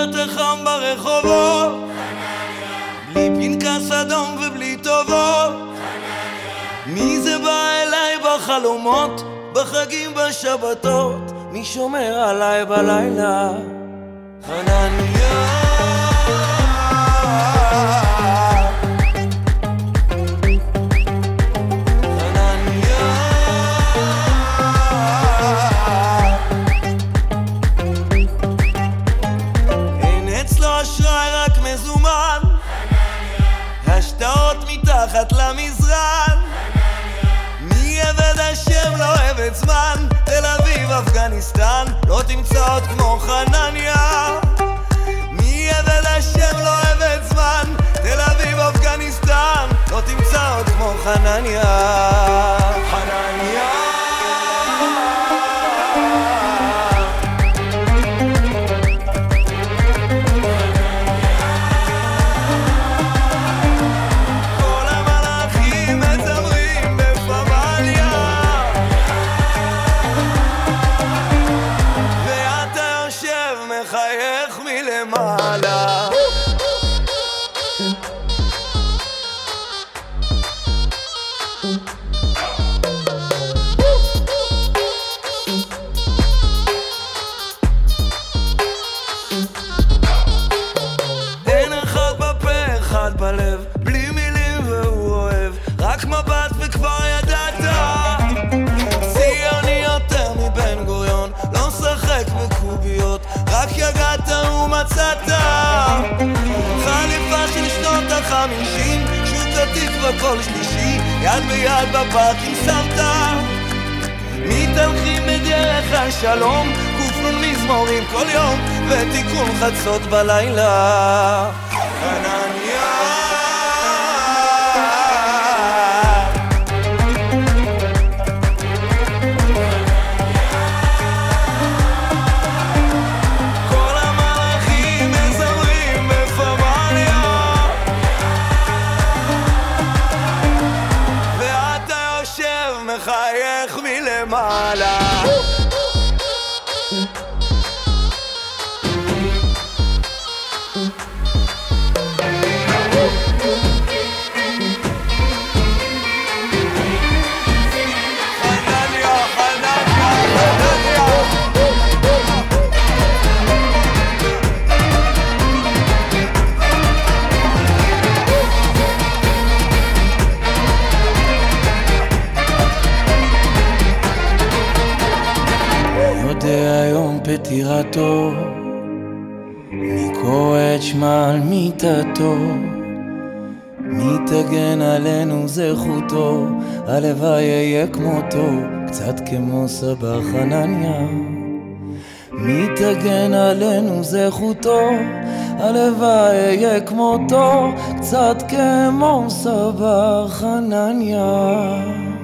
יותר חם ברחובות, בלי פנקס אדום ובלי טובות. מי זה בא אליי בחלומות, בחגים בשבתות? מי שומר עליי בלילה? חנניה. השטרות מתחת למזרן, מי עבד השם לא עבד זמן. תל אביב אפגניסטן, לא תמצא עוד כמו חנניה. מי עבד השם לא עבד זמן. תל אביב אפגניסטן, לא תמצא עוד כמו חנניה. חנניה. מחייך מלמעלה. אין אחד בפה אחד בלב, בלי מילים והוא אוהב, רק מבט וכבר ידעת. ציוני יותר מבן גוריון, לא משחק בקוביות, רק יגעת ומצאת. חליפה של שנות ה-50, שוק התקווה כל שלישי, יד ביד בפארק עם סבתא. מתהלכים בדרך השלום, כופלון מזמורים כל יום, ותיקון חצות בלילה. חנניה. מחייך מלמעלה. היום פטירתו, מי קורא את שמה על מיטתו, מי תגן עלינו זכותו, הלוואי יהיה כמותו, קצת כמו סבא חנניה. מי תגן עלינו זכותו, הלוואי יהיה כמותו, קצת כמו סבא חנניה.